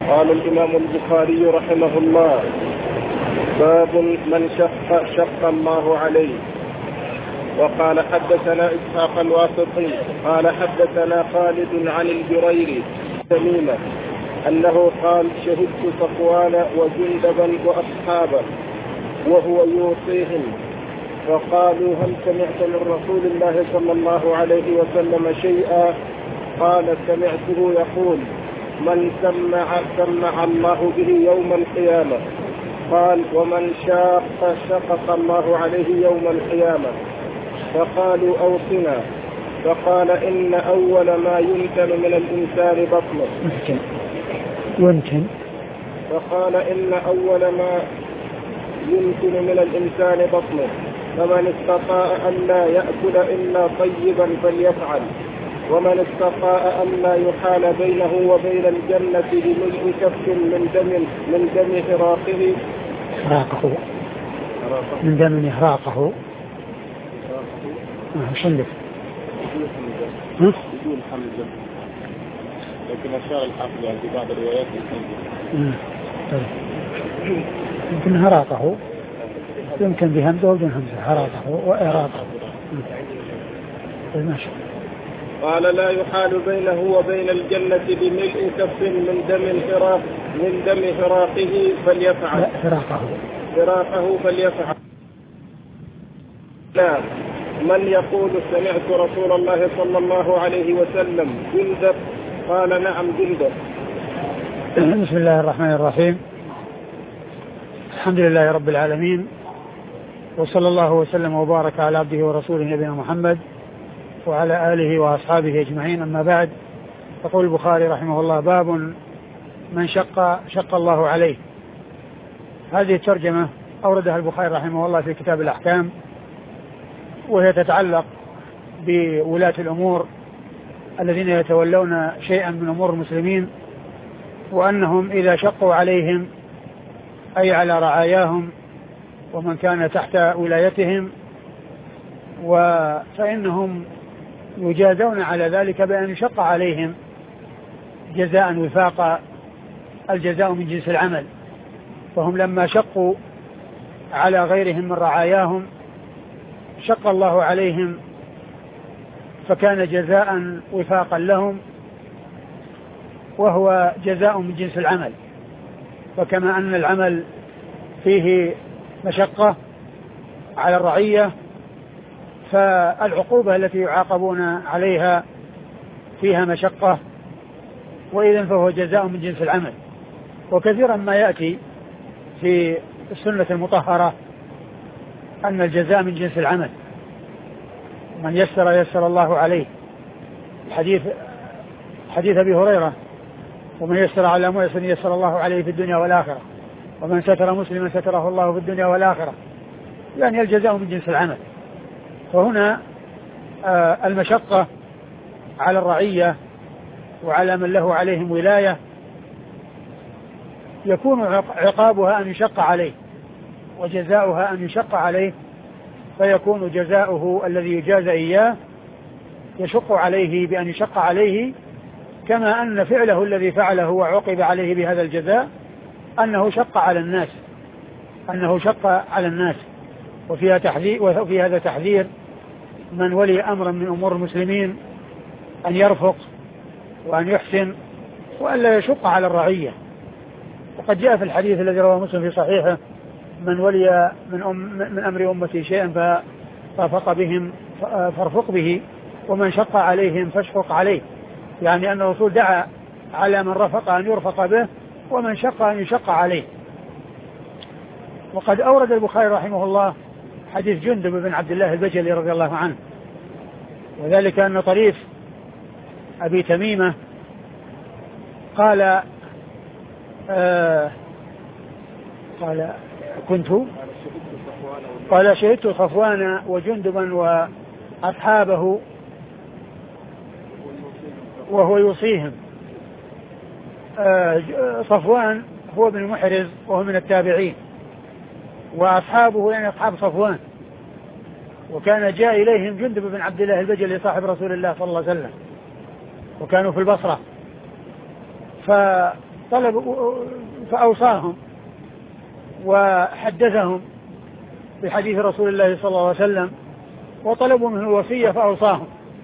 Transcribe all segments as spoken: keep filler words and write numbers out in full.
قال الإمام البخاري رحمه الله: باب من شق شق الله عليه. وقال حدثنا إسحاق الواسطي قال حدثنا خالد عن الجريري تميمة أنه قال: شهدت صفوان وجندبا وأصحابه وهو يوصيهم، فقالوا: هل سمعت من رسول الله صلى الله عليه وسلم شيئا؟ قال: سمعته يقول: من سمع سمع الله به يوم القيامة. قال: ومن شاق شقق الله عليه يوم القيامة. فقالوا: أوصنا. فقال: إن أول ما يمكن من الإنسان بطنه. يمكن. فقال: إن أول ما يمكن من الإنسان بطنه، فمن استطاع أن لا يأكل إلا طيبا فليفعل، ومن استطاع أن لا يحال بينه وبين الجنة بملء كف من دم من دم إهراقه إهراقه من دم إهراقه صندف بدون حمل، لكن أشار الحافظ يعني في بعض الروايات يمكن هراقه، يمكن بهمزة وبدون همزة، هراقه وإراقه. ماشي. قال: لا يحال بينه وبين الجنة بملء كف من دم فراق من دم فراقه فليفعل. فراقه فراقه فليفعل. لا. من يقول: سمعت رسول الله صلى الله عليه وسلم جندب؟ قال: نعم جندب. بسم الله الرحمن الرحيم. الحمد لله رب العالمين، وصلى الله وسلم وبارك على عبده ورسوله نبينا محمد وعلى آله وأصحابه أجمعين. أما بعد، يقول البخاري رحمه الله: باب من شق شق الله عليه. هذه الترجمة أوردها البخاري رحمه الله في كتاب الأحكام، وهي تتعلق بولاة الأمور الذين يتولون شيئا من أمور المسلمين، وأنهم إذا شقوا عليهم أي على رعاياهم ومن كان تحت ولايتهم، فإنهم يجازون على ذلك بأن يشق عليهم جزاء وفاقا، الجزاء من جنس العمل. فهم لما شقوا على غيرهم من رعاياهم شق الله عليهم، فكان جزاء وفاقا لهم، وهو جزاء من جنس العمل. فكما أن العمل فيه مشقة على الرعية، فالعقوبة التي يعاقبون عليها فيها مشقة، وإذن فهو جزاء من جنس العمل. وكثيرا ما يأتي في السنة المطهرة أن الجزاء من جنس العمل، من يسر يسر الله عليه. حديث حديث أبي هريرة: ومن يسر على مؤسر يسر الله عليه في الدنيا والآخرة، ومن ستر مسلما ستره الله في الدنيا والآخرة. يعني الجزاء من جنس العمل. فهنا آه المشقة على الرعية وعلى من له عليهم ولاية يكون عقابها أن يشق عليه، وجزاؤها أن يشق عليه، فيكون جزاؤه الذي يجازى إياه يشق عليه بأن يشق عليه، كما أن فعله الذي فعله وعوقب عليه بهذا الجزاء أنه شق على الناس أنه شق على الناس وفيها تحذير، وفي هذا تحذير من ولي أمر من أمور المسلمين أن يرفق وأن يحسن وألا يشق على الرعية. وقد جاء في الحديث الذي رواه مسلم في صحيحه: من ولي من, أم من أمر أمتي شيئا فرفق بهم فارفق به، ومن شق عليهم فاشفق عليه. يعني أن الرسول دعا على من رفق أن يرفق به، ومن شق أن يشق عليه. وقد أورد البخاري رحمه الله حديث جندب بن عبد الله البجلي رضي الله عنه، وذلك أن طريف أبي تميمة قال آه قال كنت قال شهدت صفوان وجندبا وأصحابه وهو يوصيهم. آه صفوان هو ابن محرز وهو من التابعين، وأصحابه يعني أصحاب صفوان، وكان جاء إليهم جندب بن عبد الله البجلي صاحب رسول الله صلى الله عليه وسلم، وكانوا في البصرة. طلب فأوصاهم وحدثهم بحديث رسول الله صلى الله عليه وسلم وطلبوا منه الوصية فأوصاهم.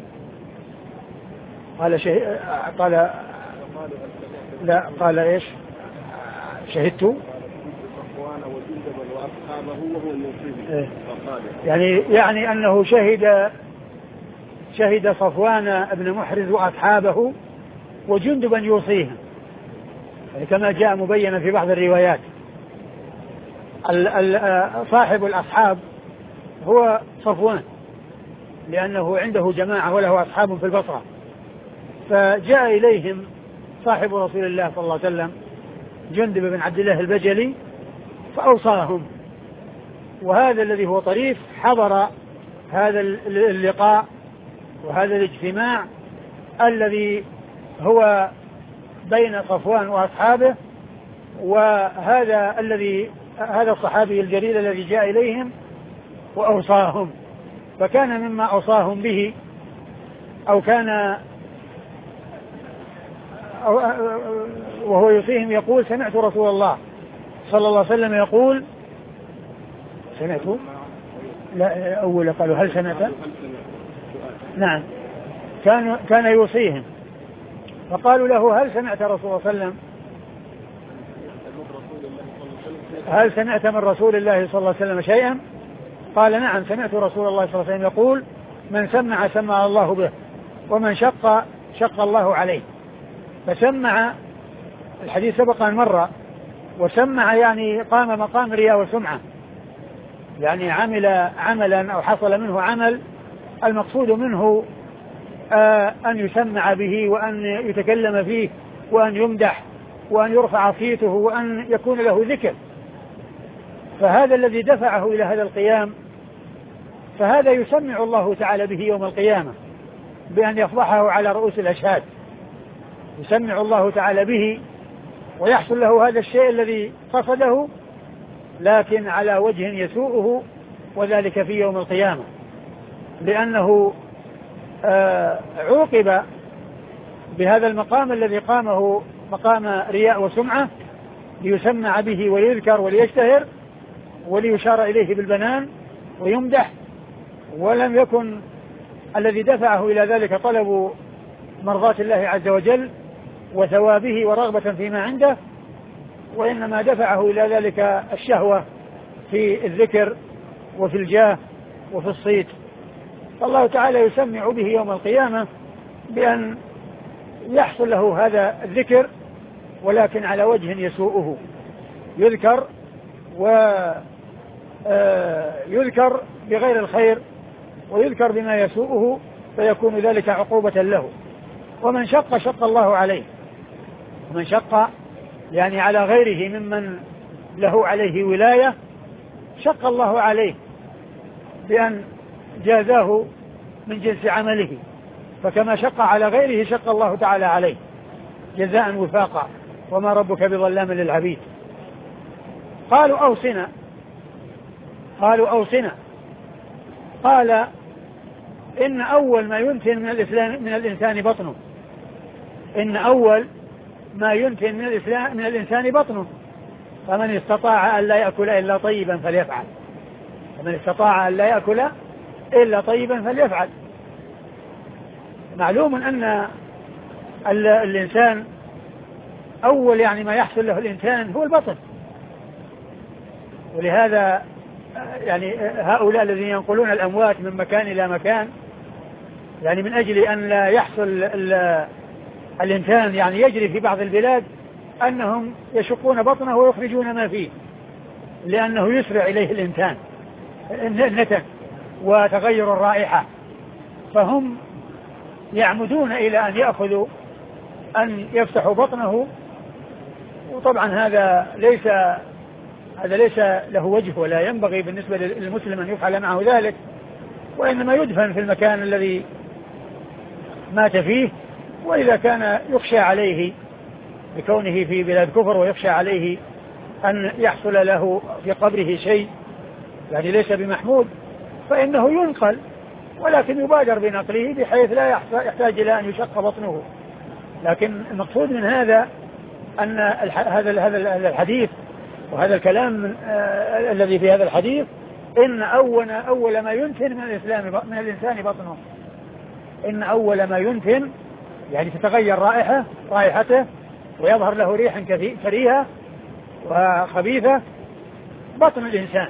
قال شه... قال لا قال إيش شهدت إيه؟ يعني يعني أنه شهد شهد صفوان بن محرز وأصحابه وجندبا يوصيهم، يعني كما جاء مبينا في بعض الروايات. صاحب الأصحاب هو صفوان لأنه عنده جماعة وله أصحاب في البصرة، فجاء إليهم صاحب رسول الله صلى الله عليه وسلم جندب بن عبد الله البجلي فأوصاهم، وهذا الذي هو طريف حضر هذا اللقاء وهذا الاجتماع الذي هو بين صفوان وأصحابه، وهذا الذي هذا الصحابي الجليل الذي جاء إليهم وأوصاهم. فكان مما أوصاهم به أو كان أو وهو يوصيهم يقول سمعت رسول الله صلى الله عليه وسلم يقول سمعت لا أول قالوا هل سمعت نعم كان كان يوصيهم فقالوا له هل سمعت رسول الله صلى الله عليه وسلم هل سمعت من رسول الله صلى الله عليه وسلم شيئا؟ قال نعم سمعت رسول الله صلى الله عليه وسلم يقول من سمع سمع الله به ومن شق شق الله عليه. فسمع الحديث سبق أن مر، وسمع يعني قام مقام رياء وسمعة، يعني عمل عملا أو حصل منه عمل المقصود منه آه أن يسمع به وأن يتكلم فيه وأن يمدح وأن يرفع صيته وأن يكون له ذكر. فهذا الذي دفعه إلى هذا القيام، فهذا يسمع الله تعالى به يوم القيامة بأن يفضحه على رؤوس الأشهاد، يسمع الله تعالى به ويحصل له هذا الشيء الذي قصده لكن على وجه يسوءه، وذلك في يوم القيامة، لأنه آه عوقب بهذا المقام الذي قامه مقام رياء وسمعة ليسمع به وليذكر وليشتهر وليشار إليه بالبنان ويمدح، ولم يكن الذي دفعه إلى ذلك طلب مرضاة الله عز وجل وثوابه ورغبة فيما عنده، وإنما دفعه إلى ذلك الشهوة في الذكر وفي الجاه وفي الصيت. فالله تعالى يسمع به يوم القيامة بأن يحصل له هذا الذكر ولكن على وجه يسوءه، يذكر ويذكر بغير الخير ويذكر بما يسوءه، فيكون ذلك عقوبة له. ومن شق شق الله عليه، ومن شق يعني على غيره ممن له عليه ولاية شق الله عليه بأن جازاه من جنس عمله، فكما شق على غيره شق الله تعالى عليه جزاء وفاقا وما ربك بظلام للعبيد. قالوا أوصنا قالوا أوصنا قال إن أول ما ينتن من الإسلام من الإنسان بطنه إن أول ما ينتن من الإسلام من الإنسان بطنه فمن استطاع أن لا يأكل إلا طيبا فليفعل فمن استطاع أن لا يأكل إلا طيبا فليفعل. معلوم أن الإنسان أول يعني ما يحصل له الإنسان هو البطن، ولهذا يعني هؤلاء الذين ينقلون الأموات من مكان إلى مكان يعني من أجل أن لا يحصل الإنسان يعني يجري في بعض البلاد أنهم يشقون بطنه ويخرجون ما فيه، لأنه يسرع إليه الإنسان النتن وتغير الرائحة، فهم يعمدون إلى أن يأخذوا أن يفتحوا بطنه. وطبعا هذا ليس هذا ليس له وجه ولا ينبغي بالنسبة للمسلم أن يفعل معه ذلك، وإنما يدفن في المكان الذي مات فيه. وإذا كان يخشى عليه بكونه في بلاد كفر ويخشى عليه أن يحصل له في قبره شيء يعني ليس بمحمود فإنه ينقل، ولكن يبادر بنقله بحيث لا يحتاج إلى أن يشق بطنه. لكن المقصود من هذا أن هذا هذا الحديث وهذا الكلام آه الذي في هذا الحديث إن أول أول ما ينتن من الإسلام من الإنسان بطنه. إن أول ما ينتن يعني تتغير رائحة رائحته ويظهر له ريح كريهة وخبيثة بطن الإنسان.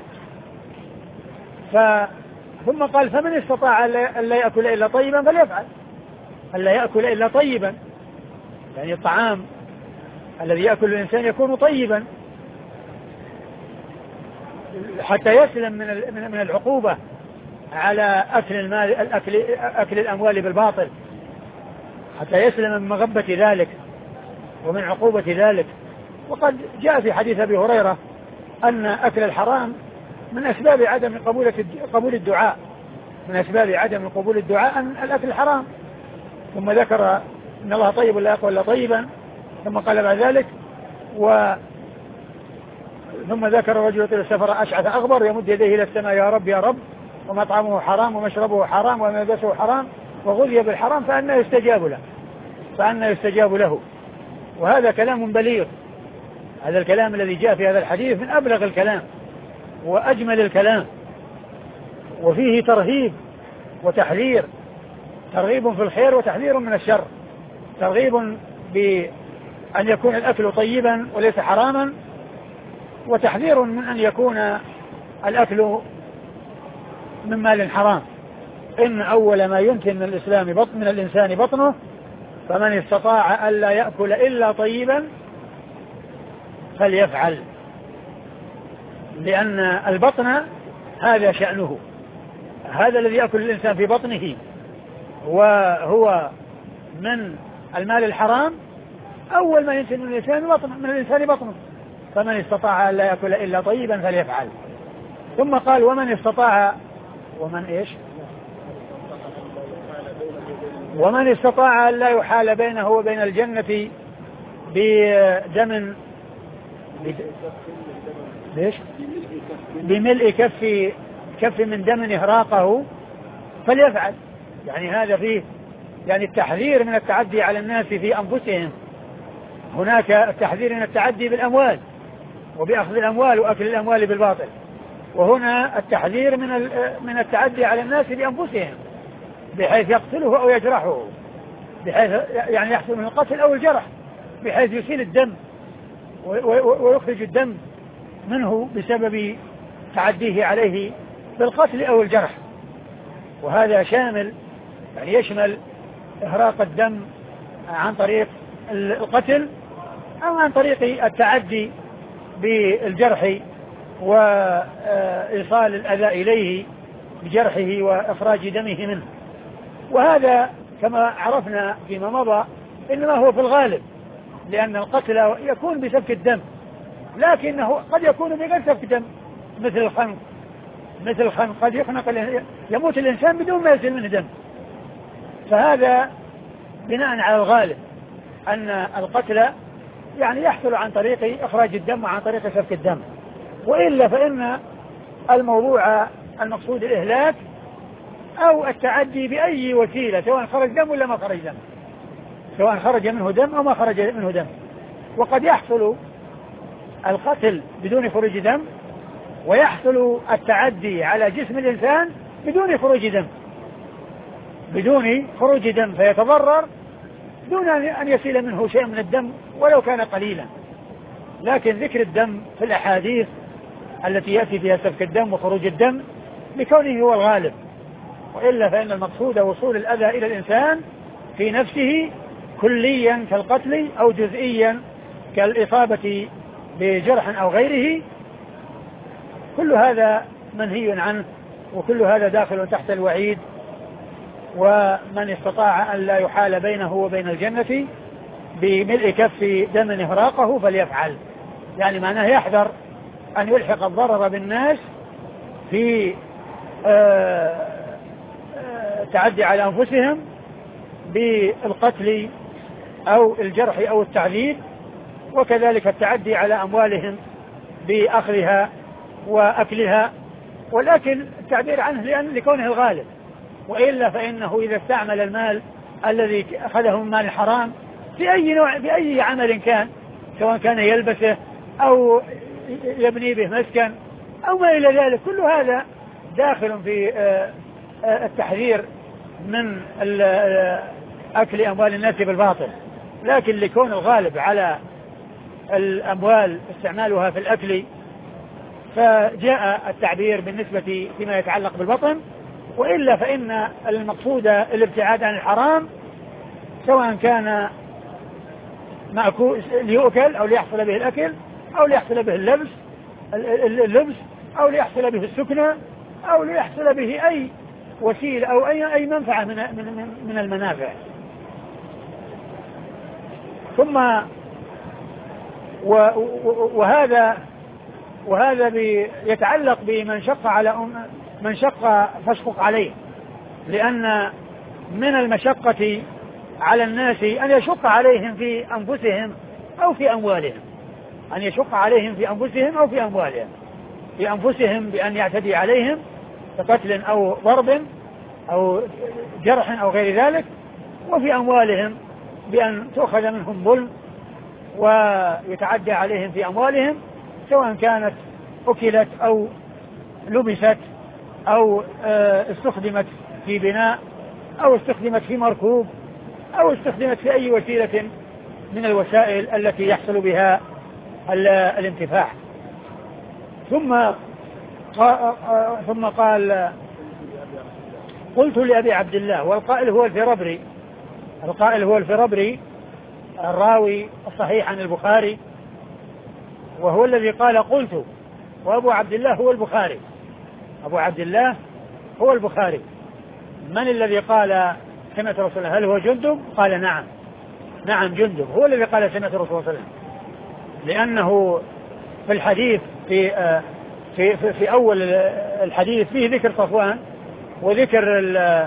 ثم قال فمن استطاع أن لا يأكل إلا طيبا فليفعل. أن لا يأكل إلا طيبا يعني الطعام الذي يأكل الإنسان يكون طيبا حتى يسلم من من العقوبة على أكل المال الأكل أكل الأموال بالباطل، حتى يسلم من مغبة ذلك ومن عقوبة ذلك. وقد جاء في حديث أبي هريرة أن أكل الحرام من أسباب عدم قبول قبول الدعاء من أسباب عدم قبول الدعاء أن الأكل الحرام. ثم ذكر إن الله طيب لا يقبل إلا طيبا، ثم قال بعد ذلك و ثم ذكر رجل يطيل السفر أشعث أغبر يمد يديه إلى السماء يا رب يا رب ومطعمه حرام ومشربه حرام وملبسه حرام وغذي بالحرام فأنى يستجاب له فأنى يستجاب له. وهذا كلام بليغ. هذا الكلام الذي جاء في هذا الحديث من أبلغ الكلام وأجمل الكلام، وفيه ترهيب وتحذير، ترغيب في الخير وتحذير من الشر. ترغيب بأن يكون الأكل طيبا وليس حراما، وتحذير من أن يكون الأكل من مال حرام. إن أول ما ينتن من الإسلام بطن من الإنسان بطنه فمن استطاع ألا يأكل إلا طيبا فليفعل. لأن البطن هذا شأنه، هذا الذي يأكل الإنسان في بطنه وهو من المال الحرام أول ما ينتن من الإنسان بطنه من الإنسان بطنه فمن استطاع ألا يأكل إلا طيبا فليفعل. ثم قال ومن استطاع ومن إيش ومن استطاع ألا يحال بينه وبين الجنة بدم ليش بملء كف كف من دم إهراقه فليفعل. يعني هذا فيه يعني التحذير من التعدي على الناس في أنفسهم. هناك التحذير من التعدي بالأموال وبأخذ الأموال وأكل الأموال بالباطل، وهنا التحذير من من التعدي على الناس بأنفسهم بحيث يقتله أو يجرحه، بحيث يعني يحصل من القتل أو الجرح بحيث يسيل الدم ويخرج الدم منه بسبب تعديه عليه بالقتل أو الجرح. وهذا شامل يعني يشمل إهراق الدم عن طريق القتل أو عن طريق التعدي بالجرح وإيصال الأذى إليه بجرحه وإخراج دمه منه. وهذا كما عرفنا فيما مضى إنما هو في الغالب، لأن القتل يكون بسفك الدم، لكنه قد يكون بغير سفك الدم مثل الخنق مثل الخنق قد يخنق يموت الإنسان بدون ما يسيل منه دم. فهذا بناء على الغالب أن القتل يعني يحصل عن طريق إخراج الدم وعن طريق سفك الدم، وإلا فإن الموضوع المقصود الإهلاك أو التعدي بأي وسيلة سواء خرج دم ولا ما خرج دم، سواء خرج منه دم أو ما خرج منه دم. وقد يحصل القتل بدون خروج دم ويحصل التعدي على جسم الإنسان بدون خروج دم بدون خروج دم فيتضرر دون أن يسيل منه شيء من الدم ولو كان قليلا. لكن ذكر الدم في الأحاديث التي يأتي فيها سفك الدم وخروج الدم لكونه هو الغالب، وإلا فإن المقصود وصول الأذى إلى الإنسان في نفسه كليا كالقتل أو جزئيا كالإصابة بجرح أو غيره. كل هذا منهي عنه وكل هذا داخل تحت الوعيد. ومن استطاع أن لا يحال بينه وبين الجنة بملء كف دم إهراقه فليفعل، يعني معناه يحذر أن يلحق الضرر بالناس في آآ آآ تعدي على أنفسهم بالقتل أو الجرح أو التعذيب، وكذلك التعدي على أموالهم بأخذها وأكلها، ولكن التعبير عنه لأن لكونه الغالب. وإلا فإنه إذا استعمل المال الذي أخذه من مال حرام في أي نوع بأي عمل كان سواء كان يلبسه أو يبني به مسكن أو ما إلى ذلك، كل هذا داخل في التحذير من أكل أموال الناس بالباطل. لكن لكون الغالب على الأموال استعمالها في الأكل فجاء التعبير بالنسبة فيما يتعلق بالبطن، وإلا فإن المقصود الابتعاد عن الحرام سواء كان مأكول ليؤكل أو ليحصل به الأكل أو ليحصل به اللبس اللبس أو ليحصل به السكنة أو ليحصل به أي وسيلة أو أي أي منفعة من من من المنافع. ثم وهذا وهذا يتعلق بمن شق على أم من شق فاشقق عليه، لأن من المشقة على الناس أن يشق عليهم في أنفسهم أو في أموالهم، أن يشق عليهم في أنفسهم أو في أموالهم، في أنفسهم بأن يعتدي عليهم بقتل أو ضرب أو جرح أو غير ذلك، وفي أموالهم بأن تؤخذ منهم ظلم ويتعدى عليهم في أموالهم، سواء كانت أكلت أو لبست أو استخدمت في بناء أو استخدمت في مركوب أو استخدمت في أي وسيلة من الوسائل التي يحصل بها الانتفاع. ثم ثم قال قلت لأبي عبد الله، والقائل هو الفربري، القائل هو الفربري الراوي الصحيح عن البخاري، وهو الذي قال قلت، وأبو عبد الله هو البخاري، أبو عبد الله هو البخاري. من الذي قال سمعت رسول الله؟ هل هو جندب؟ قال نعم نعم جندب هو الذي قال سمعت رسول الله صلى الله عليه وسلم، لأنه في الحديث في في في, في أول الحديث فيه ذكر صفوان وذكر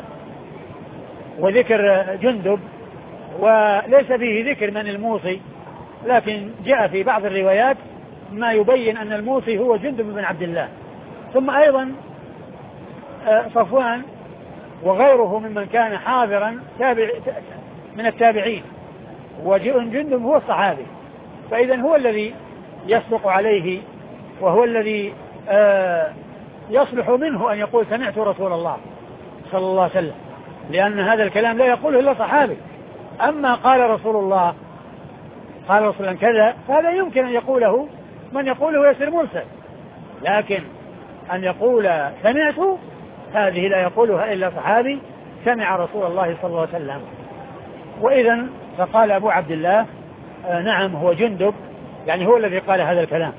وذكر جندب، وليس فيه ذكر من الموصي، لكن جاء في بعض الروايات ما يبين أن الموصي هو جندب بن عبد الله. ثم أيضا صفوان وغيره ممن كان حاضرا تابع من التابعين، وجندب هو الصحابي، فإذا هو الذي يصدق عليه وهو الذي يصلح منه أن يقول سمعت رسول الله صلى الله عليه وسلم، لأن هذا الكلام لا يقوله إلا صحابي. أما قال رسول الله قال رسول الله كذا، فهذا يمكن أن يقوله من يقوله يصير مرسل، لكن أن يقول سمعت هذه لا يقولها إلا صحابي سمع رسول الله صلى الله عليه وسلم. وإذا فقال أبو عبد الله آه نعم هو جندب، يعني هو الذي قال هذا الكلام.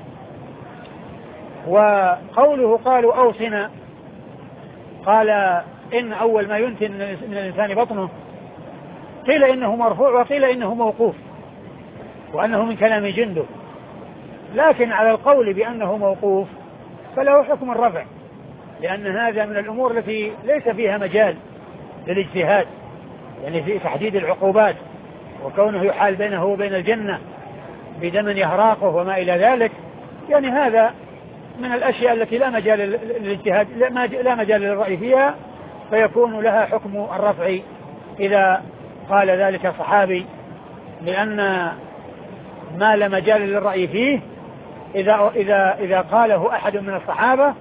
وقوله قالوا أوصنا، قال إن أول ما ينتن من الإنسان بطنه، قيل إنه مرفوع وقيل إنه موقوف وأنه من كلام جندب، لكن على القول بأنه موقوف فله حكم الرفع، لأن هذا من الأمور التي ليس فيها مجال للاجتهاد، يعني في تحديد العقوبات وكونه يحال بينه وبين الجنة بدم يهراقه وما إلى ذلك، يعني هذا من الأشياء التي لا مجال للاجتهاد لا مجال للرأي فيها، فيكون لها حكم الرفع إذا قال ذلك صحابي، لأن ما لا مجال للرأي فيه إذا, إذا, إذا قاله أحد من الصحابة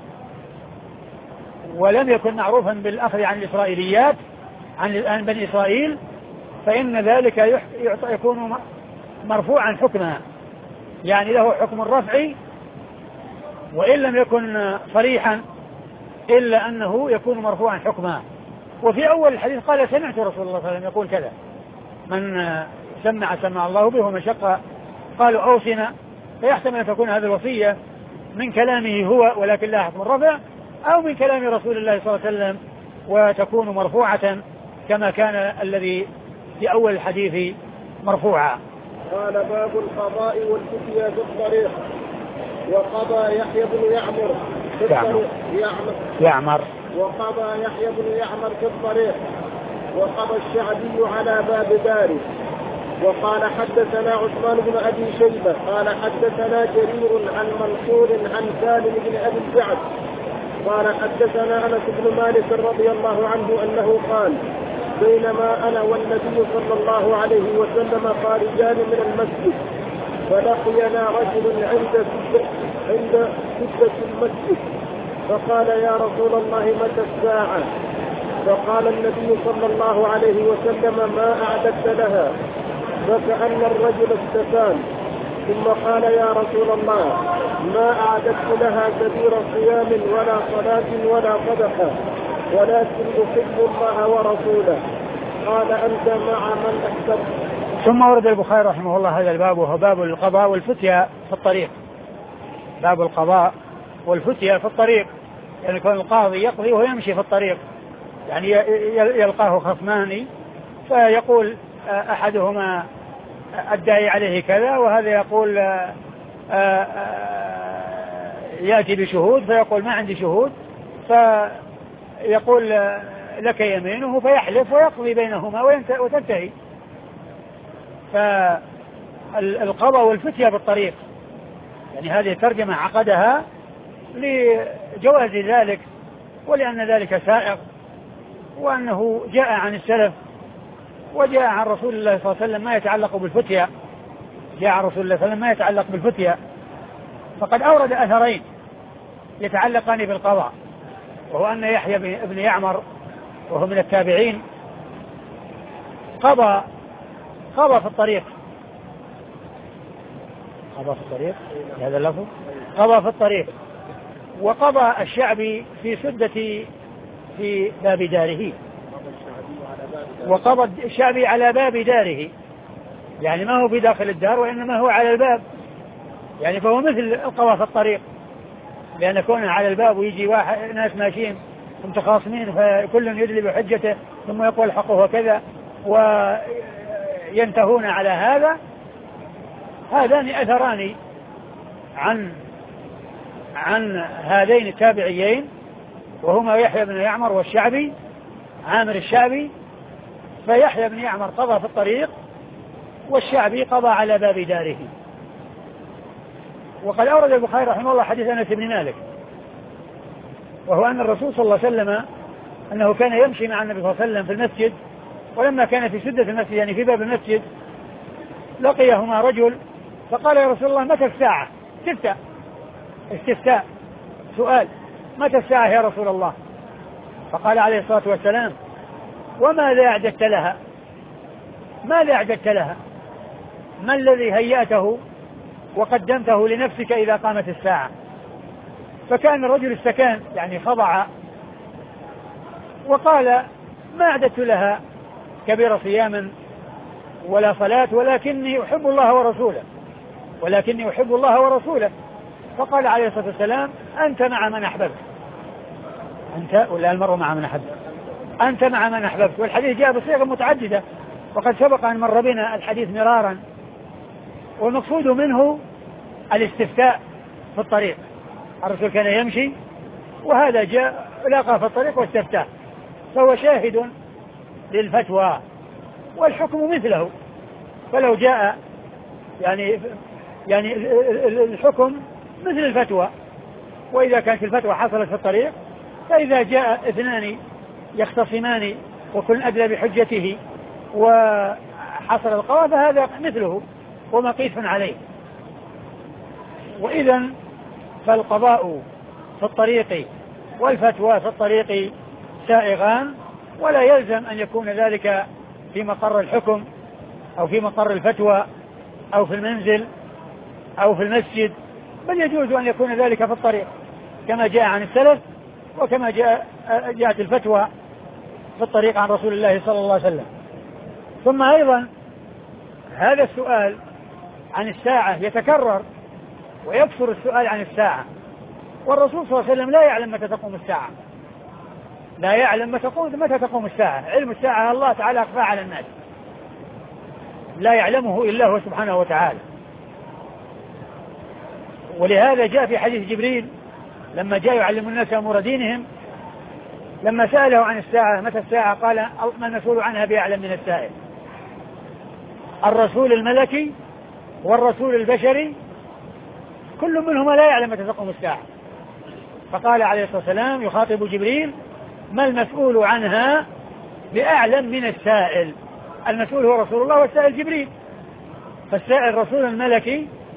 ولم يكن معروفا بالأخذ عن الإسرائيليات عن بني إسرائيل، فإن ذلك يكون مرفوعا حكما، يعني له حكم الرفع وإن لم يكن صريحا إلا أنه يكون مرفوعا حكما. وفي أول الحديث قال سمعت رسول الله صلى الله عليه وسلم يقول كذا، من سمع سمع الله به ومن شق قالوا أوصنا، فيحتمل أن تكون هذه الوصية من كلامه هو ولكن لا حكم الرفع، أو من كلام رسول الله صلى الله عليه وسلم وتكون مرفوعة كما كان الذي في أول الحديث مرفوعا. قال باب القضاء والفتية في الطريق. وقضى يحيى بن يعمر في الطريق يعمر, يعمر وقضى يحيى بن يعمر في الطريق، وقضى الشعبي على باب داره. وقال حدثنا عثمان بن أبي شيبة قال حدثنا جرير عن منصور عن سالم بن أبي الجعد قال حدثنا أنس بن مالك رضي الله عنه أنه قال بينما أنا والنبي صلى الله عليه وسلم خارجان من المسجد، فلقينا رجل عند عند سدة المسجد فقال يا رسول الله متى الساعة؟ فقال النبي صلى الله عليه وسلم ما أعددت لها؟ فكأن الرجل استفان ثم قال يا رسول الله ما أعددت لها كبير صيام ولا صلاة ولا صدقة ولكن أحب الله ورسوله. قال أنت مع من أحببت. ثم ورد البخاري رحمه الله هذا الباب وهو باب القضاء والفتيا في الطريق. باب القضاء والفتيا في الطريق، يعني يكون القاضي يقضي وهو يمشي في الطريق، يعني يلقاه خصمان فيقول أحدهما الداعي عليه كذا وهذا يقول يأتي بشهود فيقول ما عندي شهود، فيقول لك يمينه فيحلف ويقضي بينهما وتنتهي. فالقضاء والفتيا بالطريق، يعني هذه الترجمة عقدها لجواز ذلك ولأن ذلك سائغ وأنه جاء عن السلف وجاء عن رسول الله صلى الله عليه وسلم ما يتعلق بالفتيا. جاء عن رسول الله صلى الله عليه وسلم ما يتعلق بالفتيا، فقد أورد أثرين يتعلقان بالقضاء، وهو أن يحيى بن يعمر وهو من التابعين قضى قضى في الطريق قضى في الطريق هذا اللفظ قضى في الطريق وقضى الشعبي في سدة في باب داره، وقضى الشعبي على باب داره، يعني ما هو في داخل الدار وإنما هو على الباب، يعني فهو مثل القضاء في الطريق، لأن كونه على الباب ويجي واحد ناس ماشيين متخاصمين فكل يدلي بحجته ثم يقول الحق وكذا وينتهون على هذا. هذان أثران عن عن هذين التابعيين وهما يحيى بن يعمر والشعبي عامر الشعبي. فيحيى بن يعمر قضى في الطريق والشعبي قضى على باب داره. وقد أورد البخاري رحمه الله حديث أنس بن مالك، وهو أن الرسول صلى الله عليه وسلم أنه كان يمشي مع النبي صلى الله عليه وسلم في المسجد، ولما كان في سدة المسجد يعني في باب المسجد لقيهما رجل فقال يا رسول الله متى الساعة؟ استفتاء استفتاء سؤال متى الساعة يا رسول الله؟ فقال عليه الصلاة والسلام وماذا أعددت لها؟ ماذا أعددت لها؟ ما الذي هيأته وقدمته لنفسك إذا قامت الساعة؟ فكان الرجل استكان يعني خضع وقال ما أعددت لها كبير صيام ولا صلاة ولكني أحب الله ورسوله ولكني أحب الله ورسوله. فقال عليه الصلاة والسلام أنت مع من أحببت. أنت ولا المرء مع من أحببت؟ أنت مع من أحببت. والحديث جاء بصيغة متعددة وقد سبق أن مر بنا الحديث مرارا، والمقصود منه الاستفتاء في الطريق. الرسول كان يمشي وهذا جاء لاقى في الطريق واستفتاه، فهو شاهد للفتوى والحكم مثله. فلو جاء يعني يعني الحكم مثل الفتوى، وإذا كانت الفتوى حصلت في الطريق فإذا جاء اثنان يختصمان وكل أدلى بحجته وحصل القضاء فهذا مثله ومقيس عليه. وإذا فالقضاء في الطريق والفتوى في الطريق سائغان، ولا يلزم أن يكون ذلك في مقر الحكم أو في مقر الفتوى أو في المنزل أو في المسجد، بل يجوز أن يكون ذلك في الطريق كما جاء عن السلف وكما جاء جاءت الفتوى في الطريق عن رسول الله صلى الله عليه وسلم. ثم أيضا هذا السؤال عن الساعة يتكرر ويكثر السؤال عن الساعة، والرسول صلى الله عليه وسلم لا يعلم متى تقوم الساعة، لا يعلم متى تقوم متى تقوم الساعة. علم الساعة الله تعالى أخفى على الناس، لا يعلمه إلا هو سبحانه وتعالى. ولهذا جاء في حديث جبريل لما جاء يعلم الناس أمور دينهم، لما سأله عن الساعة متى الساعة قال ما المسؤول عنها بأعلم من السائل. الرسول الملكي والرسول البشري كل منهما لا يعلم متى تقوم الساعة. فقال عليه الصلاة والسلام يخاطب جبريل ما المسؤول عنها بأعلم من السائل. المسؤول هو رسول الله والسائل جبريل، فالسائل رسول الملكي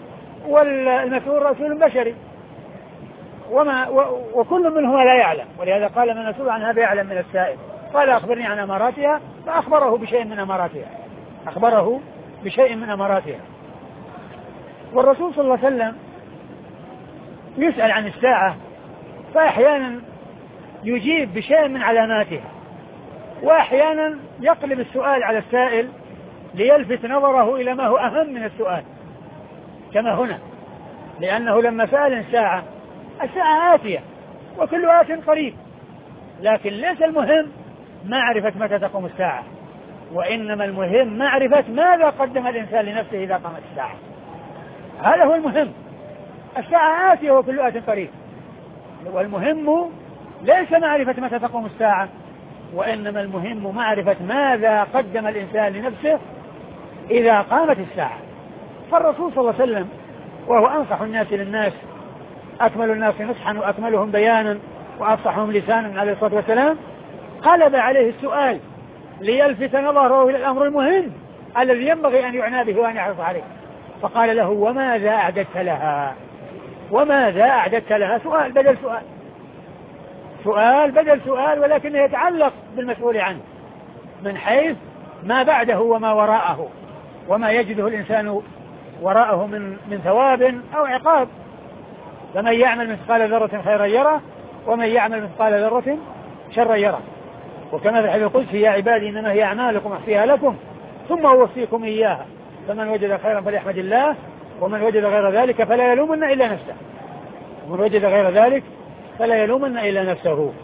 والمسؤول رسول بشري، وما وكل منهما لا يعلم، ولهذا قال من المسؤول عنها بيعلم من السائل. قال أخبرني عن أماراتها، فأخبره بشيء من أماراتها، أخبره بشيء من أماراتها. والرسول صلى الله عليه وسلم يسأل عن الساعة، فأحيانا يجيب بشيء من علاماتها، وأحيانا يقلب السؤال على السائل ليلفت نظره إلى ما هو أهم من السؤال، كما هنا، لأنه لما سأل الساعة، الساعة آتية وكل آت قريب، لكن ليس المهم معرفة متى تقوم الساعة، وإنما المهم معرفة ماذا قدم الإنسان لنفسه إذا قامت الساعة. هذا هو المهم. الساعة آتية وكل آت قريب، والمهم ليس معرفة متى تقوم الساعة، وإنما المهم معرفة ماذا قدم الإنسان لنفسه إذا قامت الساعة. فالرسول صلى الله عليه وسلم وهو أنصح الناس للناس، أكمل الناس نصحا وأكملهم بيانا وأفصحهم لسانا عليه الصلاة والسلام، قلب عليه السؤال ليلفت نظره إلى الأمر المهم الذي ينبغي أن يعنى به وأن يحرص عليه، فقال له: وماذا أعددت لها؟ وماذا أعددت لها؟ سؤال بدل سؤال، سؤال بدل سؤال، ولكنه يتعلق بالمسؤول عنه من حيث ما بعده وما وراءه، وما يجده الإنسان وراءه من من ثواب أو عقاب. فمن يعمل مثقال ذرة خيرا يره، ومن يعمل مثقال ذرة شرا يره. وكما في الحديث القدسي: يا عبادي إنما هي أعمالكم أحصيها لكم ثم أوفيكم إياها، فمن وجد خيرا فليحمد الله، ومن وجد غير ذلك فلا يلومن إلا نفسه، ومن وجد غير ذلك فلا يلومن إلا نفسه.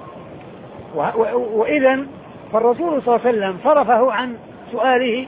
وإذن فالرسول صلى الله عليه وسلم صرفه عن سؤاله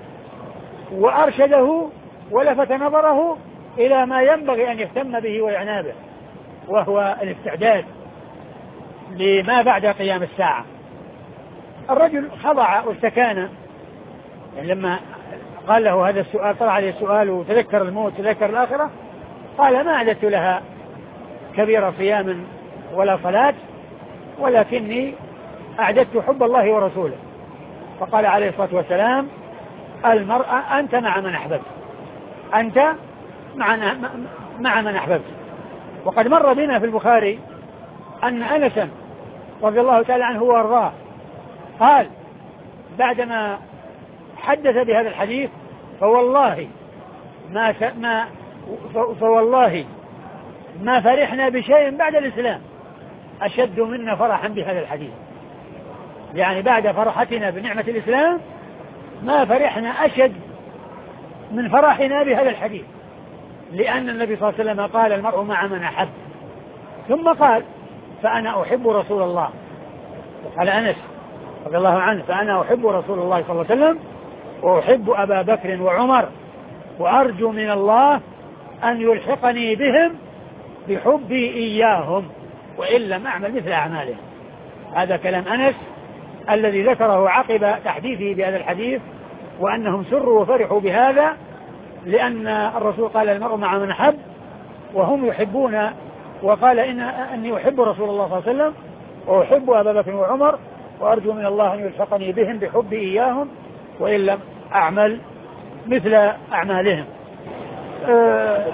وأرشده ولفت نظره إلى ما ينبغي أن يهتم به ويعنى به، وهو الاستعداد لما بعد قيام الساعة. الرجل خضع واستكان، يعني لما قال له هذا السؤال، طلع عليه السؤال وتذكر الموت تذكر الآخرة، قال: ما أعددت لها كبير صيام ولا صلاة، ولكني أعددت حب الله ورسوله. فقال عليه الصلاة والسلام: المرأة أنت مع من أحببت، أنت مع مع من أحببت. وقد مر بنا في البخاري أن أنسا رضي الله تعالى عنه وارضاه قال بعدما حدث بهذا الحديث: فوالله ما ما فوالله ما فرحنا بشيء بعد الإسلام أشد منا فرحا بهذا الحديث. يعني بعد فرحتنا بنعمة الإسلام ما فرحنا أشد من فرحنا بهذا الحديث، لأن النبي صلى الله عليه وسلم قال: المرء مع من أحب. ثم قال: فأنا أحب رسول الله. وقال أنس رضي الله عنه: فأنا أحب رسول الله صلى الله عليه وسلم، وأحب أبا بكر وعمر، وأرجو من الله أن يلحقني بهم بحبي إياهم، وإن لم أعمل مثل أعمالهم. هذا كلام أنس الذي ذكره عقب تحديثه بهذا الحديث، وأنهم سروا وفرحوا بهذا، لأن الرسول قال: المرء مع من أحب، وهم يحبون، وقال: إن أني أحب رسول الله صلى الله عليه وسلم، وأحب أبا بكر وعمر، وأرجو من الله أن يلحقني بهم بحبي إياهم، وإن لم أعمل مثل أعمالهم. أه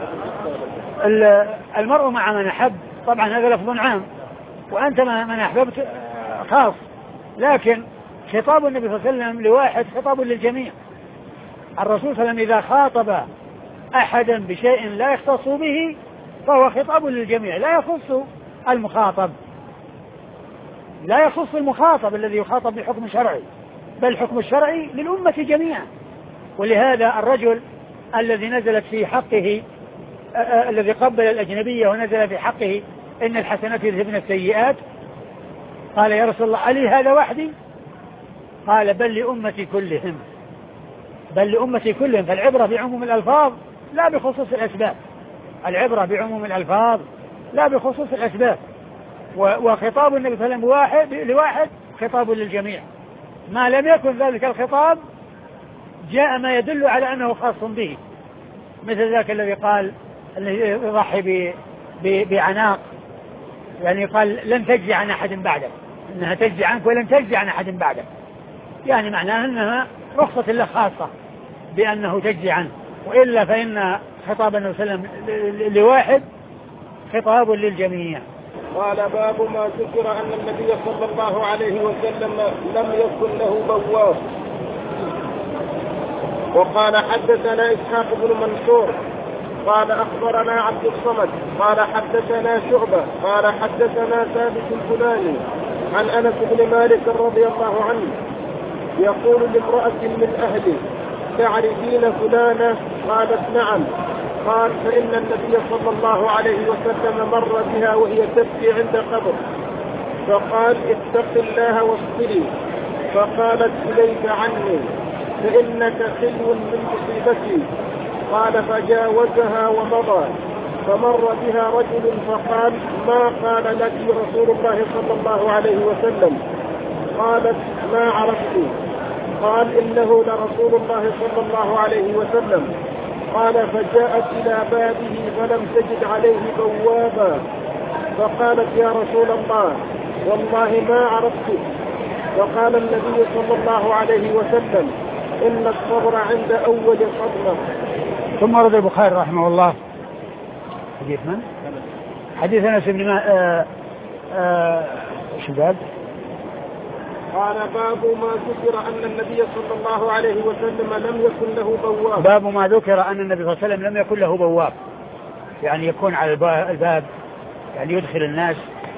المرء مع من أحب، طبعا هذا لفظ عام، وأنت مع من أحببت خاص، لكن خطاب النبي صلى الله عليه وسلم لواحد خطاب للجميع. الرسول صلى الله عليه وسلم إذا خاطب أحدا بشيء لا يختص به فهو خطاب للجميع، لا يخص المخاطب، لا يخص المخاطب الذي يخاطب بحكم شرعي، بل الحكم الشرعي للأمة جميعا. ولهذا الرجل الذي نزلت في حقه الذي قبل الأجنبية ونزل في حقه: إن الحسنات يذهبن السيئات، قال: يا رسول الله ألي هذا وحدي؟ قال: بل لأمتي كلهم، بل لأمتي كلهم. فالعبرة بعموم الألفاظ لا بخصوص الأسباب، العبرة بعموم الألفاظ لا بخصوص الأسباب. وخطاب النبي صلى الله عليه وسلم واحد لواحد خطاب للجميع، ما لم يكن ذلك الخطاب جاء ما يدل على أنه خاص به، مثل ذاك الذي قال الذي يضحي بعناق، يعني قال: لن تجزي عن أحد بعدك، إنها تجزي عنك ولن تجزي عن أحد بعدك، يعني معناه أنها رخصة له خاصة بأنه تجزي عنه. وإلا فإن خطاب النبي صلى الله عليه وسلم لواحد خطاب للجميع. قال باب ما ذكر أن النبي صلى الله عليه وسلم لم يكن له بواب. وقال حدثنا إسحاق بن منصور قال أخبرنا عبد الصمد قال حدثنا شعبة قال حدثنا ثابت الفلاني عن أنس بن مالك رضي الله عنه يقول لامرأة من أهله تعرفين فلانة؟ قالت نعم. قال فإن النبي صلى الله عليه وسلم مر بها وهي تبكي عند قبر فقال اتق الله واصبري، فقالت إليك عني فإنك خلو من مصيبتي. قال فجاوزها ومضى فمر بها رجل فقال ما قال لك رسول الله صلى الله عليه وسلم؟ قالت ما عرفت. قال إنه لرسول الله صلى الله عليه وسلم. قال فجاءت إلى بابه فلم تجد عليه بوابا فقالت يا رسول الله والله ما عرفت. فقال النبي صلى الله عليه وسلم إن الصبر عند أول صدمة. ثم رد البخاري رحمه الله حديث من؟ حديث أنس بن ما شباب قال باب ما ذكر أن النبي صلى الله عليه وسلم لم يكن له بواب. باب ما ذكر أن النبي صلى الله عليه وسلم لم يكن له بواب، يعني يكون على الباب يعني يدخل الناس،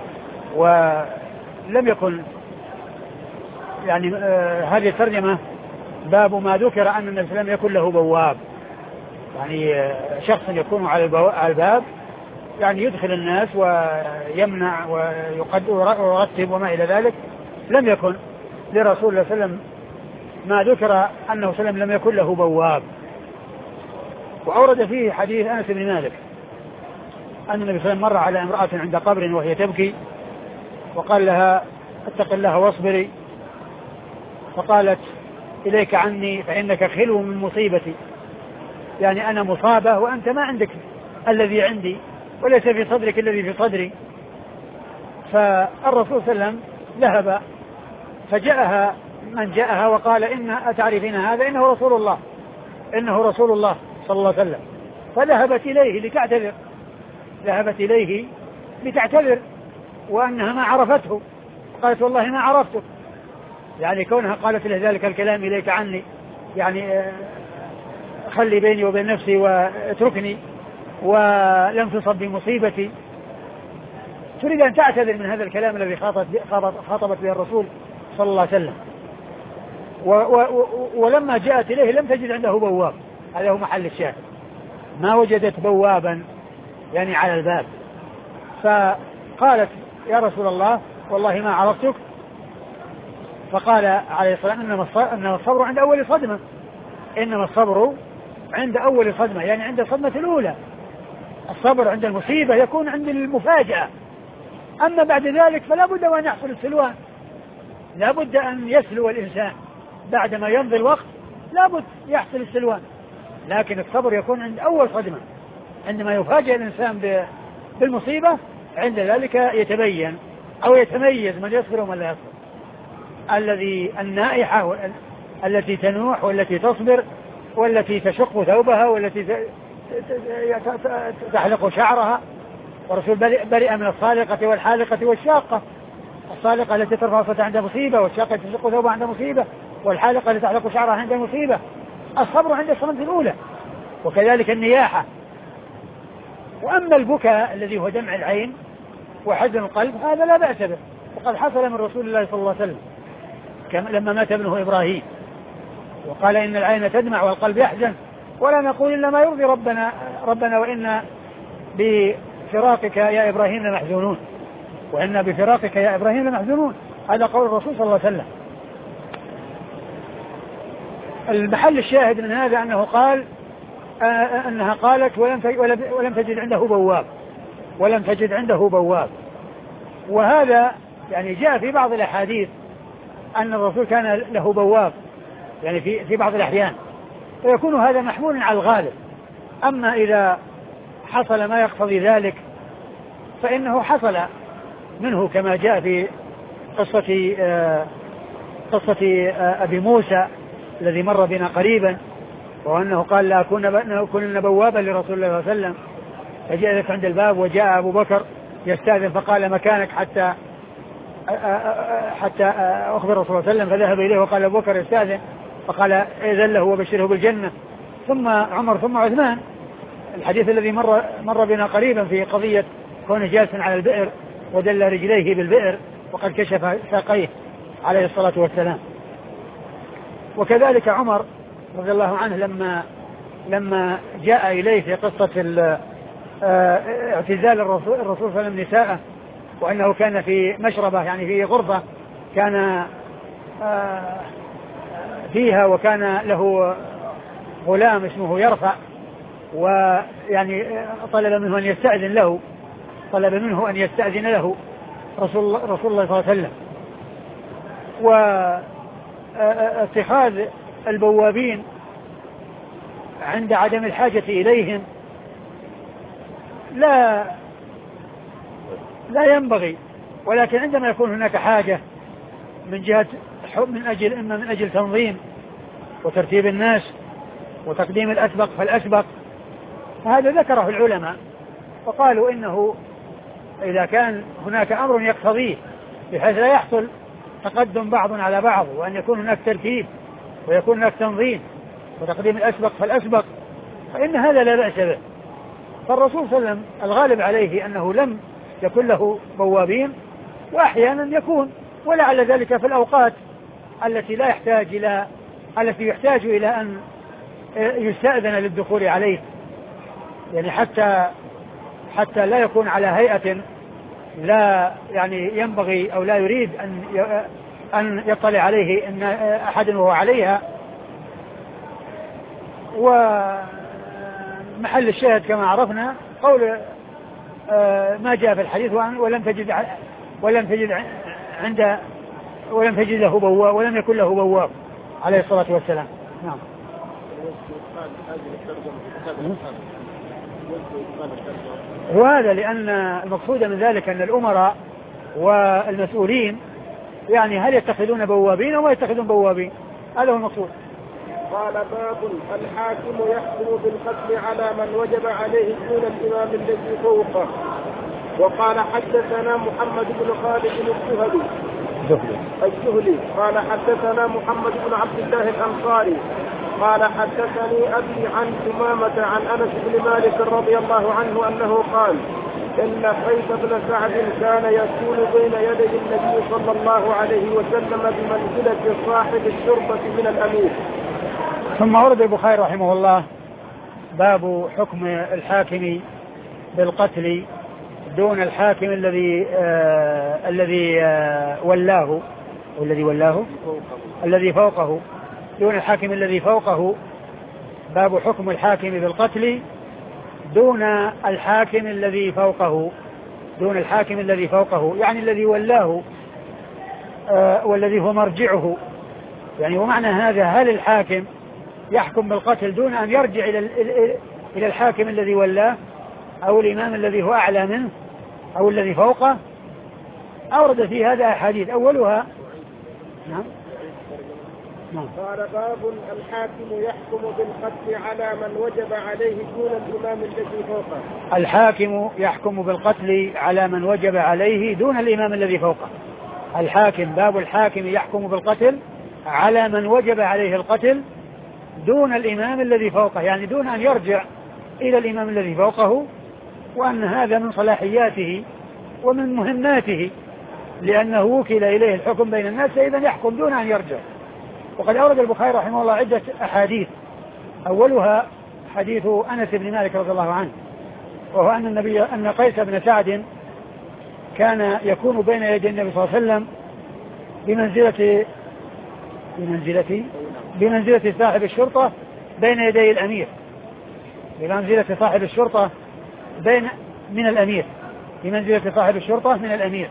ولم يكن يعني آه هذه الترجمة باب ما ذكر أن النبي صلى الله عليه وسلم لم يكن له بواب، يعني آه شخص يكون على الباب يعني يدخل الناس ويمنع ويرتب وما إلى ذلك. لم يكن لرسول الله صلى الله عليه وسلم ما ذكر أنه صلى الله عليه وسلم لم يكن له بواب. وأورد فيه حديث أنس بن مالك أن النبي صلى الله عليه وسلم مر على امرأة عند قبر وهي تبكي وقال لها اتق الله واصبري، فقالت إليك عني فإنك خلو من مصيبتي، يعني أنا مصابة وأنت ما عندك الذي عندي وليس في صدرك الذي في صدري. فالرسول صلى الله عليه وسلم ذهب فجاءها من جاءها وقال إن أتعرفين هذا؟ إنه رسول الله إنه رسول الله صلى الله عليه وسلم. فذهبت إليه لتعتذر ذهبت إليه لتعتذر وأنها ما عرفته، قالت والله ما عرفتك، يعني كونها قالت له ذلك الكلام إليك عني يعني خلي بيني وبين نفسي واتركني ولم تصب بمصيبتي، تريد أن تعتذر من هذا الكلام الذي خاطبت به الرسول صلى الله عليه وسلم. و و ولما جاءت إليه لم تجد عنده بواب، هذا هو محل الشاهد، ما وجدت بوابا يعني على الباب. فقالت يا رسول الله والله ما عرفتك. فقال عليه الصلاة والسلام إنما الصبر عند أول صدمة إنما الصبر عند أول صدمة، يعني عند الصدمة الأولى. الصبر عند المصيبة يكون عند المفاجأة، أما بعد ذلك فلا بد أن يحصل السلوان، لا بد أن يسلو الإنسان بعدما يمضي الوقت، لا بد يحصل السلوان. لكن الصبر يكون عند أول صدمة، عندما يفاجئ الإنسان بالمصيبة عند ذلك يتبين أو يتميز من يصبر ومن لا يصبر. الذي النائحة التي تنوح والتي تصبر والتي تشق ثوبها والتي تحلق شعرها، ورسول برئ من الصالقة والحالقة والشاقة. الصالقة التي ترفع صوتها عند مصيبة، والشاقة التي تشق ثوبها عند مصيبة، والحالقة التي تحلق شعرها عند مصيبة. الصبر عند الصدمة الأولى، وكذلك النياحة. وأما البكاء الذي هو دمع العين وحزن القلب هذا لا بأس به، وقد حصل من رسول الله صلى الله عليه وسلم لما مات ابنه إبراهيم وقال إن العين تدمع والقلب يحزن ولا نقول إلا ما يرضي ربنا ربنا وإنا بفراقك يا إبراهيم لمحزونون وإنا بفراقك يا إبراهيم لمحزونون. هذا قول الرسول صلى الله عليه وسلم. المحل الشاهد من هذا أنه قال آه أنها قالت ولم ولم تجد عنده بواب ولم تجد عنده بواب. وهذا يعني جاء في بعض الأحاديث أن الرسول كان له بواب، يعني في في بعض الأحيان، فيكون هذا محمول على الغالب. أما إذا حصل ما يقتضي ذلك فإنه حصل منه كما جاء في قصة آه قصة آه أبي موسى الذي مر بنا قريبا، وأنه قال لا أكون بوابا لرسول الله صلى الله عليه وسلم، فجلس عند الباب وجاء أبو بكر يستأذن فقال مكانك حتى حتى أخبر رسول الله صلى الله عليه وسلم، فذهب إليه وقال أبو بكر يستأذن فقال إذن له وبشره بالجنة، ثم عمر ثم عثمان. الحديث الذي مر مر بنا قريبا في قضية كونه جالسا على البئر ودل رجليه بالبئر وقد كشف ساقيه عليه الصلاة والسلام. وكذلك عمر رضي الله عنه لما لما جاء إليه في قصة اعتزال الرسول الرسول صلى الله عليه وسلم نساءه، وأنه كان في مشربة يعني في غرفة كان فيها وكان له غلام اسمه يرفع، ويعني طلب منه أن يستأذن له طلب منه أن يستأذن له رسول, رسول الله صلى الله عليه وسلم. واتخاذ البوابين عند عدم الحاجة إليهم لا لا ينبغي، ولكن عندما يكون هناك حاجة من جهة من أجل إما من أجل تنظيم وترتيب الناس وتقديم الأسبق فالأسبق، فهذا ذكره العلماء فقالوا إنه إذا كان هناك أمر يقتضيه بحيث لا يحصل تقدم بعض على بعض وأن يكون هناك ترتيب ويكون هناك تنظيم وتقديم الأسبق فالأسبق فإن هذا لا بأس به. فالرسول صلى الله عليه وسلم الغالب عليه أنه لم يكن له بوابين، وأحيانا يكون، ولعل ذلك في الأوقات التي لا يحتاج إلى التي يحتاج إلى أن يستأذن للدخول عليه، يعني حتى حتى لا يكون على هيئة لا يعني ينبغي أو لا يريد أن أن يطلع عليه أن أحد وهو عليها. ومحل الشاهد كما عرفنا قول ما جاء في الحديث ولم تجد ولم تجد عند ولم تجد له بواب ولم يكن له بواب عليه الصلاة والسلام. نعم. وهذا لأن المقصود من ذلك أن الأمراء والمسؤولين يعني هل يتخذون بوابين أو ما يتخذون بوابين، هذا هو المقصود. قال باب الحاكم يحكم بالقتل على من وجب عليه دون الإمام الذي فوقه. وقال حدثنا محمد بن خالد الزهري الزهري قال حدثنا محمد بن عبد الله الأنصاري قال حدثني أبي عن ثمامة عن أنس بن مالك رضي الله عنه أنه قال إن قيس بن سعد كان يكون بين يدي النبي صلى الله عليه وسلم بمنزلة صاحب الشرطة من الأمير. ثم ورد البخاري رحمه الله باب حكم الحاكم بالقتل دون الحاكم الذي آه الذي آه ولاه والذي ولاه الذي فوقه دون الحاكم الذي فوقه. باب حكم الحاكم بالقتل دون الحاكم الذي فوقه دون الحاكم الذي فوقه يعني الذي ولاه آه والذي هو مرجعه. يعني ومعنى هذا هل الحاكم يحكم بالقتل دون أن يرجع إلى إلى الحاكم الذي ولاه أو الإمام الذي هو أعلى منه أو الذي فوقه؟ أورد في هذا أحاديث أولها نعم نعم قال باب الحاكم يحكم بالقتل على من وجب عليه دون الإمام الذي فوقه. الحاكم يحكم بالقتل على من وجب عليه دون الإمام الذي فوقه. الحاكم باب الحاكم يحكم بالقتل على من وجب عليه القتل دون الإمام الذي فوقه، يعني دون أن يرجع إلى الإمام الذي فوقه، وأن هذا من صلاحياته ومن مهماته لأنه وكل إليه الحكم بين الناس، فإذا يحكم دون أن يرجع. وقد أورد البخاري رحمه الله عدة أحاديث أولها حديث أنس بن مالك رضي الله عنه، وهو أن النبي أن قيس بن سعد كان يكون بين يدي النبي صلى الله عليه وسلم بمنزلة بمنزلة بمنزلة صاحب الشرطة بين يدي الأمير بمنزلة صاحب الشرطة بين من الأمير بمنزلة صاحب الشرطة من الأمير.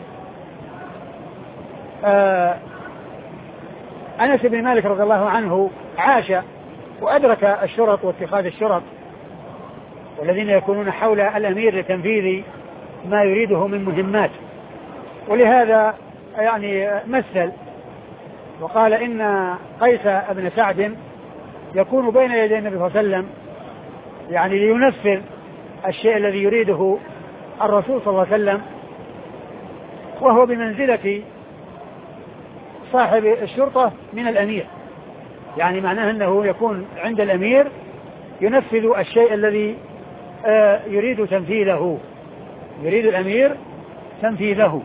آه أنس بن مالك رضي الله عنه عاش وأدرك الشرط واتخاذ الشرط والذين يكونون حول الأمير لتنفيذ ما يريده من مهمات، ولهذا يعني مثل وقال إن قيس بن سعد يكون بين يدي النبي صلى الله عليه وسلم يعني لينفذ الشيء الذي يريده الرسول صلى الله عليه وسلم، وهو بمنزلة صاحب الشرطة من الأمير، يعني معناه أنه يكون عند الأمير ينفذ الشيء الذي آه يريد تنفيذه، يريد الأمير تنفيذه.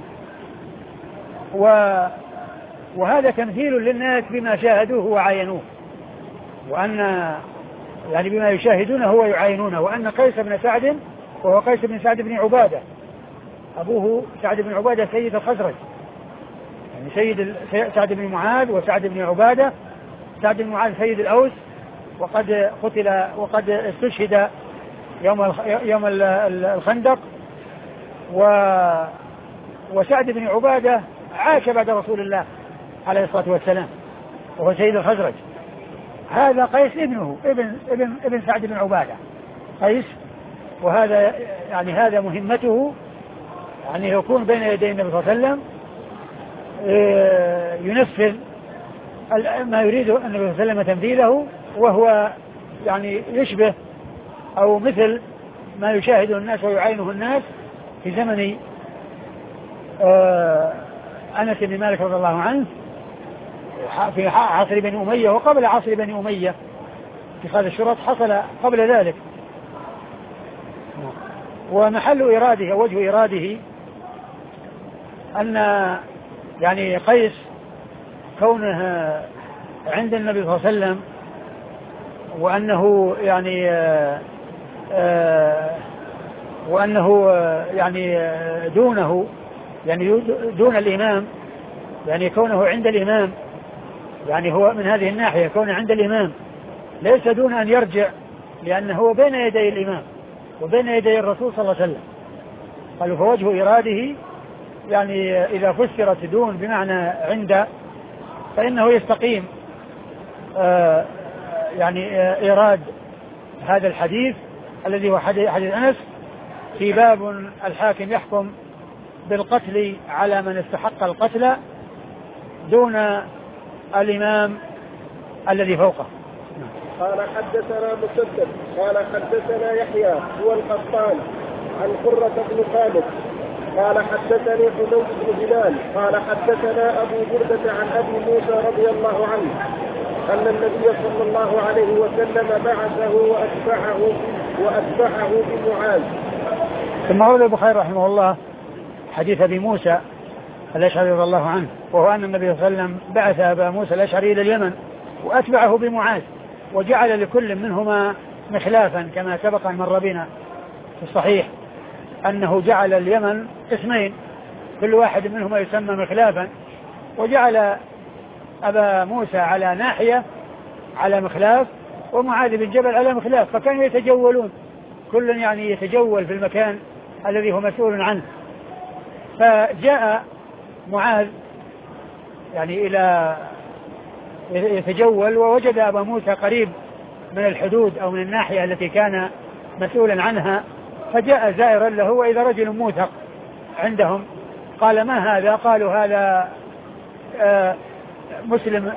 و وهذا تمثيل للناس بما شاهدوه وعاينوه، وأن يعني بما يشاهدونه ويعاينونه، وأن قيس بن سعد وهو قيس بن سعد بن عبادة أبوه سعد بن عبادة سيد الخزرج، يعني سيد سعد بن معاذ وسعد بن عبادة. سعد بن معاذ سيد الأوس، وقد قتل وقد استشهد يوم يوم الخندق. و وسعد بن عبادة عاش بعد رسول الله عليه الصلاة والسلام وهو سيد الخزرج. هذا قيس ابنه ابن ابن ابن سعد بن عبادة قيس، وهذا يعني هذا مهمته، يعني يكون بين يدي النبي صلى الله عليه وسلم ينفذ ما يريد النبي صلى الله عليه وسلم تنفيذه، وهو يعني يشبه أو مثل ما يشاهده الناس ويعاينه الناس في زمن أنس بن مالك رضي الله عنه في عصر بني أمية وقبل عصر بني أمية. اتخاذ الشرط حصل قبل ذلك. ومحل إراده ووجه إراده أن يعني قيس كونه عند النبي صلى الله عليه وسلم، وأنه يعني آآ آآ وأنه يعني دونه يعني دون الإمام، يعني كونه عند الإمام، يعني هو من هذه الناحية كونه عند الإمام ليس دون أن يرجع، لأنه هو بين يدي الإمام وبين يدي الرسول صلى الله عليه وسلم. قالوا فوجه إراده يعني إذا فسرت دون بمعنى عند فإنه يستقيم آه يعني آه إيراد هذا الحديث الذي هو حديث أنس في باب الحاكم يحكم بالقتل على من استحق القتل دون الإمام الذي فوقه. قال حدثنا مسدد قال حدثنا يحيى هو القطان عن قرة بن خالد قال حدثني حميد بن هلال قال حدثنا أبو بردة عن أبي موسى رضي الله عنه أن النبي صلى الله عليه وسلم بعثه وأتبعه وأتبعه بمعاذ. ثم روى البخاري رحمه الله حديث أبي موسى الأشعري رضي الله عنه، وهو أن النبي صلى الله عليه وسلم بعث أبا موسى الأشعري إلى اليمن وأتبعه بمعاذ، وجعل لكل منهما مخلافا كما سبق أن مر بنا في الصحيح أنه جعل اليمن اسمين كل واحد منهما يسمى مخلافا، وجعل أبا موسى على ناحية على مخلاف ومعاذ بن جبل على مخلاف، فكانوا يتجولون كل يعني يتجول في المكان الذي هو مسؤول عنه. فجاء معاذ يعني إلى يتجول ووجد أبا موسى قريب من الحدود أو من الناحية التي كان مسؤولا عنها، فجاء زائرا له وإذا رجل موثق عندهم. قال ما هذا؟ قالوا هذا آه مسلم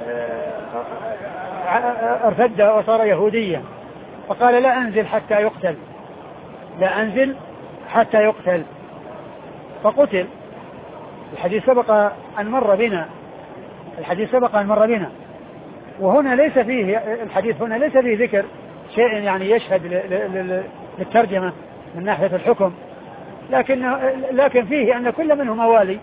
آه ارتد وصار يهوديا. فقال لا أنزل حتى يقتل، لا أنزل حتى يقتل، فقتل. الحديث سبق أن مر بنا الحديث سبق أن مر بنا وهنا ليس فيه الحديث هنا ليس فيه ذكر شيء يعني يشهد للترجمة من ناحية الحكم، لكن لكن فيه أن كل منهما والي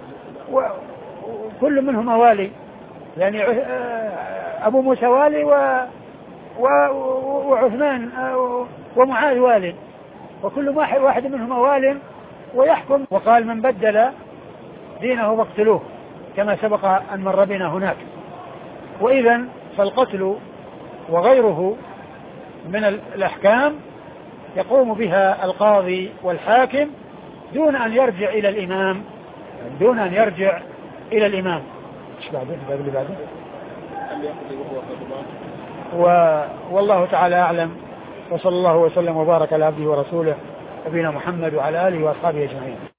وكل منهما والي، يعني أبو موسى والي و وعثمان ومعاذ والي، وكل واحد منهما والي ويحكم. وقال من بدل دينه فاقتلوه كما سبق أن مر بنا هناك. وإذا فالقتل وغيره من الأحكام يقوم بها القاضي والحاكم دون أن يرجع إلى الإمام دون أن يرجع إلى الإمام. إيش بعده؟ الباب اللي بعده. و... والله تعالى أعلم، وصلى الله وسلم وبارك على عبده ورسوله نبينا محمد وعلى آله وأصحابه أجمعين.